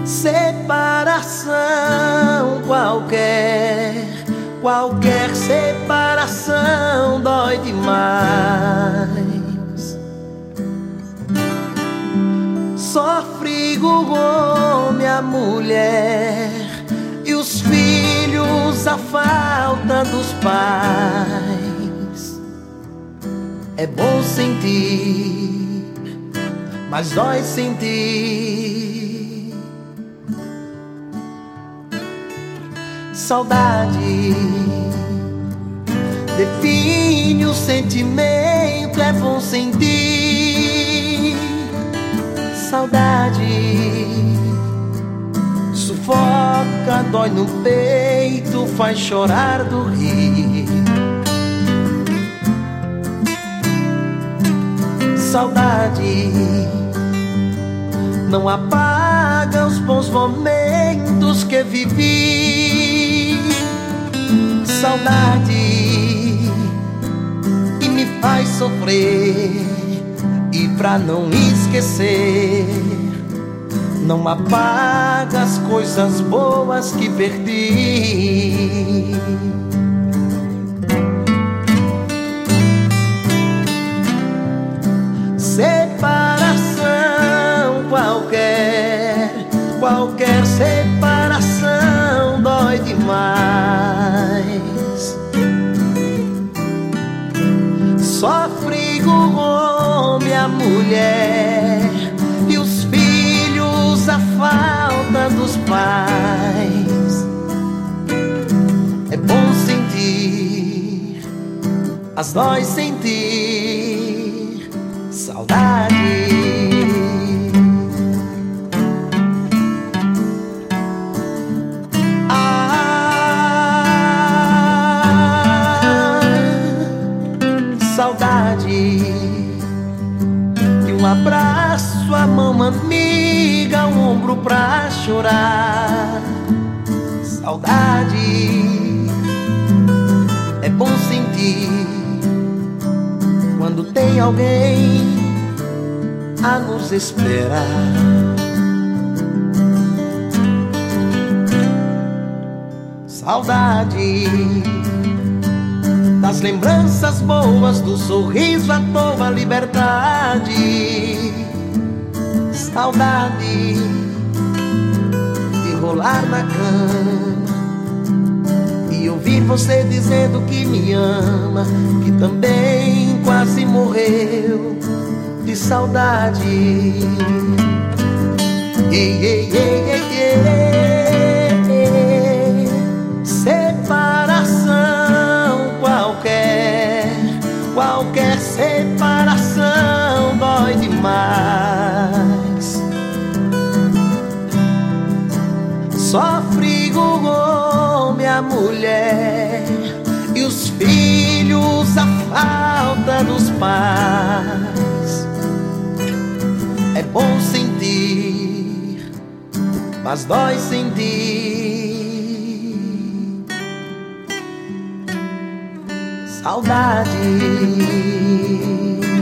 Separação, qualquer separação dói demais. Sofre o homem, a mulher e os filhos, a falta dos pais. É bom sentir, mas dói sentir. Saudade define o sentimento, é bom sentir. Saudade sufoca, dói no peito, faz chorar do rir. Saudade não apaga os bons momentos que vivi. Saudade que me faz sofrer, e pra não esquecer, não apaga as coisas boas que perdi. Separação, qualquer separação dói demais. Sofre o homem, a mulher e os filhos, a falta dos pais. É bom sentir, mas dói sentir saudade. Saudade de um abraço, a mão amiga, um ombro pra chorar. Saudade é bom sentir quando tem alguém a nos esperar. Saudade das lembranças boas, do sorriso à toa, liberdade. Saudade de rolar na cama e ouvir você dizendo que me ama, que também quase morreu de saudade. Ei, ei, ei, ei, ei. Separação, qualquer separação dói demais. Sofre o homem, a mulher e os filhos, a falta dos pais. É bom sentir, mas dói sentir saudade.